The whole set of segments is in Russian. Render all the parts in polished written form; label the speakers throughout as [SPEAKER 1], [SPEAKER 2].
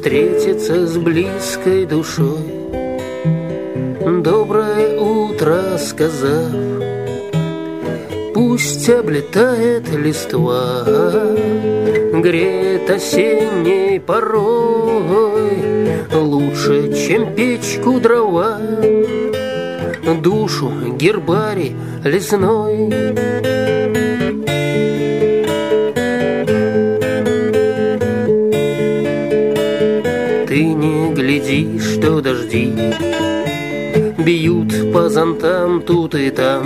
[SPEAKER 1] встретиться с близкой душой, доброе утро сказав. Пусть облетает листва, греет осенней порой, лучше, чем печку дрова, душу гербарий лесной. Ты не гляди, что дожди бьют по зонтам тут и там,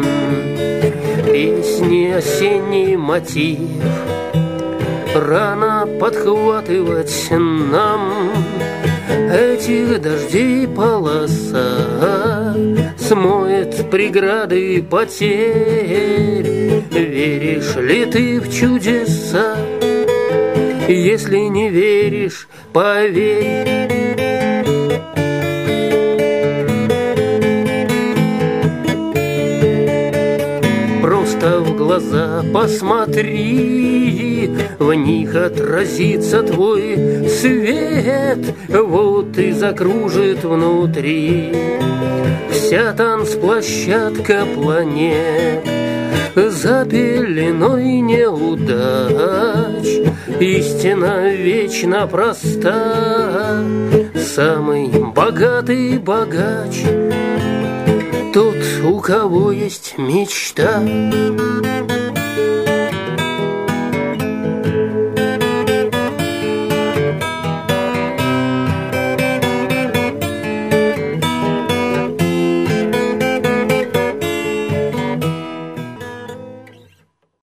[SPEAKER 1] песни осенний мотив рано подхватывать нам. Этих дождей полоса смоет преграды потерь. Веришь ли ты в чудеса? Если не веришь, поверь. Просто в глаза посмотри, в них отразится твой свет, вот и закружит внутри вся танцплощадка планет. За пеленой неудач истина вечно проста. Самый богатый богач тот, у кого есть мечта.